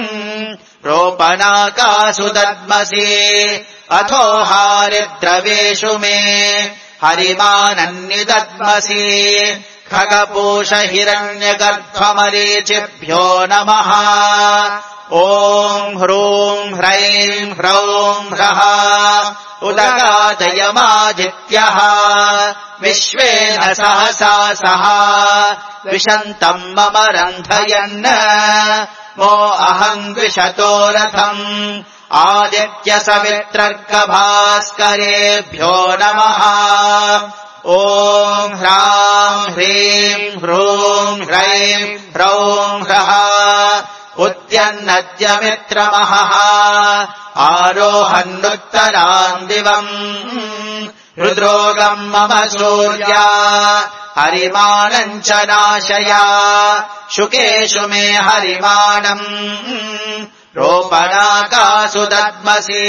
रोपणाकासु दद्मसि अथो हारिद्रवेषु मे हरिमानन्निदद्मसि खगपूष हिरण्यगर्भमरीचिभ्यो नमः ॐ ह्रूं ह्रैं ह्रौं ह्रः उदगादयमादित्यः विश्वेन सहसा सह विशन्तम् मम रन्धयन् मो अहम् द्विषतो रथम् आदित्यसवित्रर्कभास्करेभ्यो नमः ॐ ह्रां ह्रीं ह्रूं ह्रैं ह्रौं ह्रः उद्यन्नद्यमित्रमहः आरोहन्नुत्तरान् दिवम् हृद्रोगम् मम सूर्या हरिमानम् च नाशया शुकेषु मे हरिमाणम् रोपणाकासु दद्मसि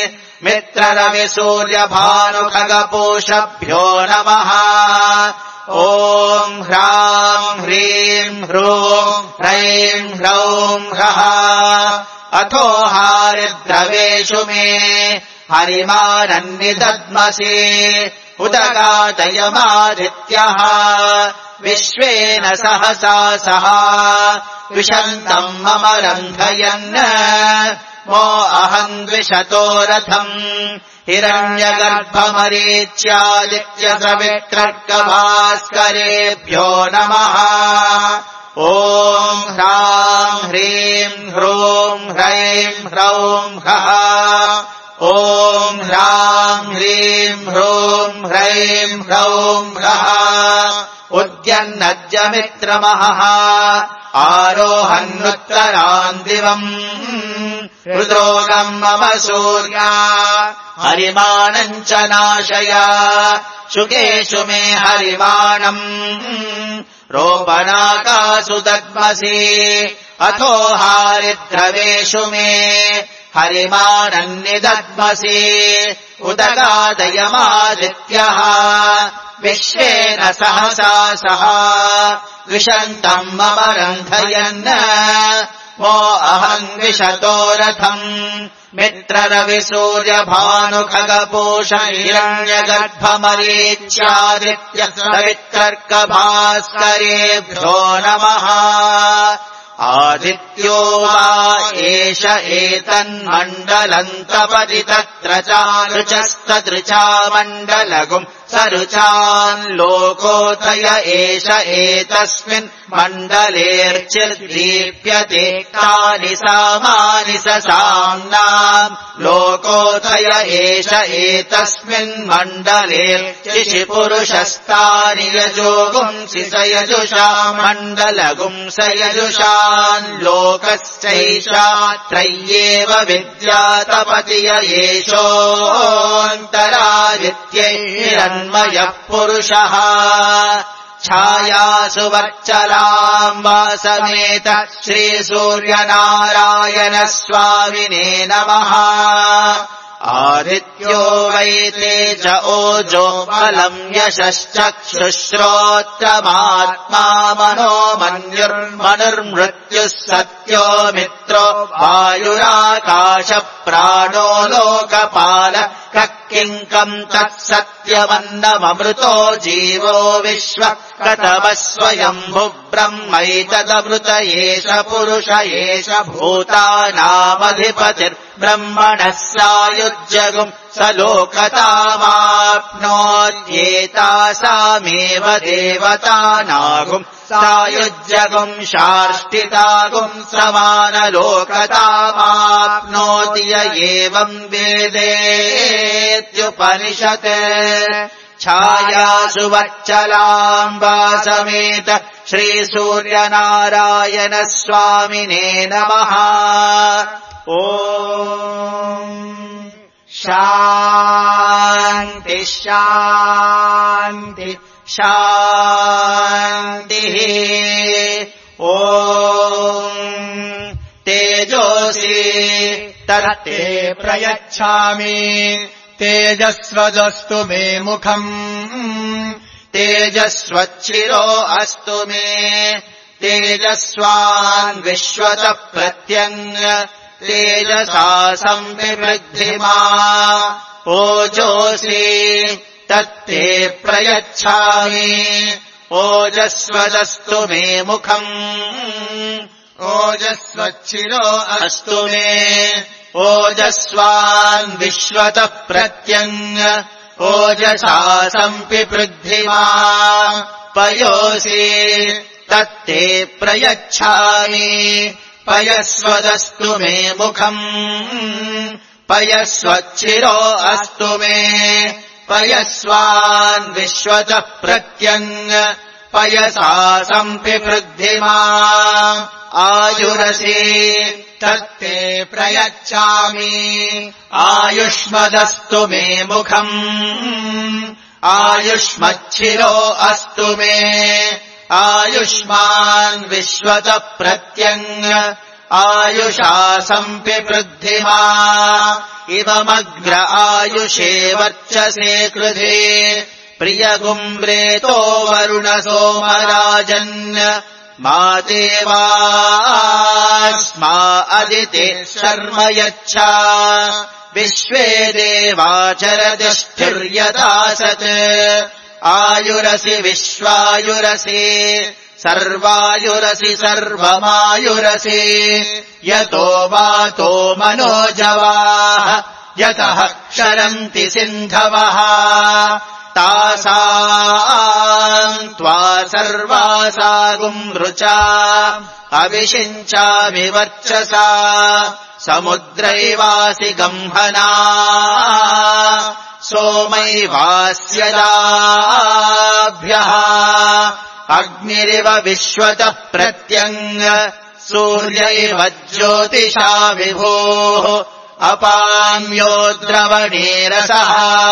मित्ररविसूर्यभानुखगपूषभ्यो नमः ॐ ह्रां ह्रीं ह्रूं ह्रैं ह्रौं ह्रः अथो हारिद्रवेषु मे हरिमानन्निदद्मसि उदगादयमादित्यः विश्वेन सहसा सह विशन्तम् मम रन्धयन् मो अहम् द्विषतो रथम् हिरण्यगर्भमरीच्यादित्यसवित्रर्कभास्करेभ्यो नमः ॐ ह्रां ह्रीं ह्रूं ह्रैं ह्रौं ह्रः ॐ ह्रां ह्रीं ह्रूं ह्रैं ह्रौं ह्रः उद्यन्नद्यमित्रमहः आरोहन्नुत्तरान् दिवम् हृद्रोगम् मम सूर्या हरिमानम् च नाशया शुकेषु मे हरिमाणम् रोपणाकासु दद्मसि अथो हारिद्रवेषु मे हरिमानन्निदद्मसि उदगादयमादित्यः विश्वेन सहसा सह विशन्तम् मम रन्धयन् मो अहम् द्विषतो रथम् मित्ररविसूर्यभानुखगपूष हिरण्यगर्भमरीच्यादित्यसवित्रर्कभास्करेभ्यो नमः आदित्यो वा एष एतन्मण्डलम् तपति तत्र चारुचस्तदृचा मण्डलगुम् सरुचान् लोकोदय एष एतस्मिन् मण्डलेऽर्चिर्दीप्यते तानि सामानि ससाम्नाम् लोकोदय एष एतस्मिन् मण्डलेऽर्चिषि पुरुषस्तानि यजोगुंसि स यजुषा मण्डलगुम् स यजुषान् लोकश्चैषा त्रय्येव विद्या तपति य एषोऽन्तरादित्यैरन्मयः पुरुषः छायासु वच्चलाम्ब समेत श्रीसूर्यनारायणस्वामिने नमः आदित्यो वै तेज ओजो बलम् यशश्चक्षुश्रोत्रमात्मा मनो मन्युर्मनुर्मृत्युः सत्यो मित्रो वायुराकाश प्राणो लोकपाल किङ्कम् तत्सत्यमन्नममृतो जीवो विश्व कतमः स्वयम्भु ब्रह्मैतदमृत एष पुरुष एष भूतानामधिपतिर्ब्रह्मणः सायुज्यगुम् स लोकतामाप्नोत्येतासामेव देवतानागुम् सायुज्यगुम् शार्ष्टितागुम् समानलोकतामाप्नोति य एवम् वेदेत्युपनिषत् छायासु वच्चलाम्बा समेत श्रीसूर्यनारायणस्वामिने नमः ॐ शान्ति शान्ति शान्तिः ॐ तेजोसि तत्ते प्रयच्छामि तेजस्वदस्तु मे मुखम् तेजस्वच्छिरो अस्तु मे तेजस्वान् विश्वतः प्रत्यङ् तेजसा संविवृद्धिमा ओजोऽसि तत्ते प्रयच्छामि ओजस्वदस्तु मे मुखम् ओजस्वच्छिरो अस्तु मे ओजस्वान् विश्वतः प्रत्यङ् ओजसा संविवृद्धिमा पयोऽसि तत्ते प्रयच्छामि पयस्वदस्तु मे मुखम् पयस्वच्छिरो अस्तु मे पयस्वान् विश्वतः प्रत्यङ् पयसा संविवृद्धिमा आयुरसि तत्ते प्रयच्छामि आयुष्मदस्तु मे मुखम् आयुष्मच्छिरो अस्तु मे आयुष्मान् विश्वतः प्रत्यङ् आयुषा संविवृद्धिमा इवमग्र आयुषे वर्चसे कृधे प्रियगुम्रेतो वरुणसोमराजन् मा देवास्मा अदिते शर्म यच्छा विश्वे देवाचरतिष्ठिर्यदासत् आयुरसि विश्वायुरसि सर्वायुरसि सर्वमायुरसि यतो वातो मनोजवाः यतः क्षरन्ति सिन्धवः तासाम् त्वा सर्वासागुमृचा अविषिञ्चामि वर्चसा समुद्रैवासि गम्भना सोमैवास्यदाभ्यः अग्निरिव विश्वतः प्रत्यङ् सूर्यैव ज्योतिषा विभोः अपाम्यो द्रवणे रसः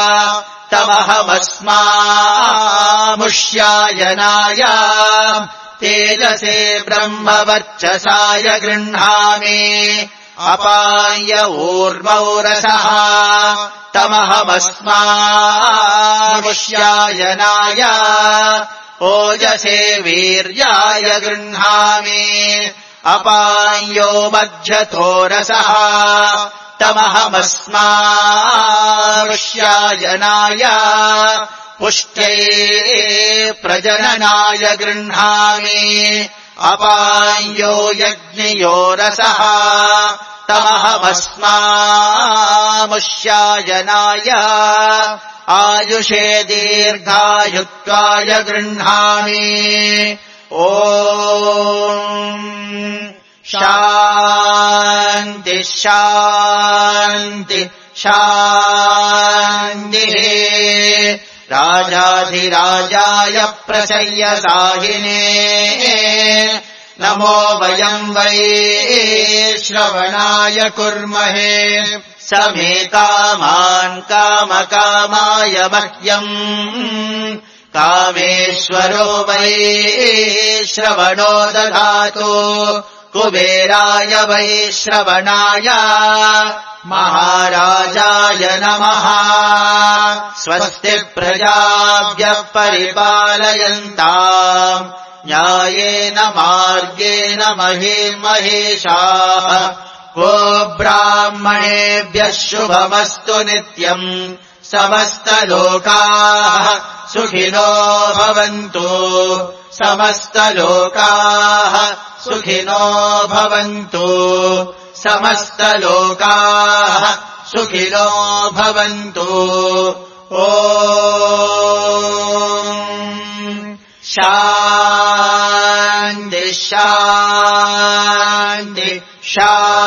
तमहमस्मामुष्यायनाय तेजसे ब्रह्मवर्चसाय गृह्णामि अपाय ऊर्मौ रसः तमहमस्मामुष्यायनाय ओजसे वीर्याय गृह्णामि अपायो मध्यतो रसः तमहमस्मामुष्यायनाय पुष्ट्यै प्रजननाय गृह्णामि अपायो यज्ञयो रसः तमहमस्मामुष्यायनाय आयुषे दीर्घायुत्वाय गृह्णामि ॐ शान्ति शान्ति शान्तिः राजाधिराजाय प्रशय्यसाहिने नमो वयम् वै श्रवणाय कुर्महे समे कामान् कामकामाय मह्यम् कामेश्वरो वै श्रवणो दधातु कुबेराय वै श्रवणाय महाराजाय नमः स्वस्ति प्रजाभ्यः परिपालयन्ताम् न्यायेन मार्गेण महीर्महेशाः वो ब्राह्मणेभ्यः शुभमस्तु नित्यम् समस्तलोकाः सुखिनो भवन्तु समस्तलोकाः सुखिनो भवन्तु समस्तलोकाः सुखिनो भवन्तु ॐ शान्ति शान्ति शान्ति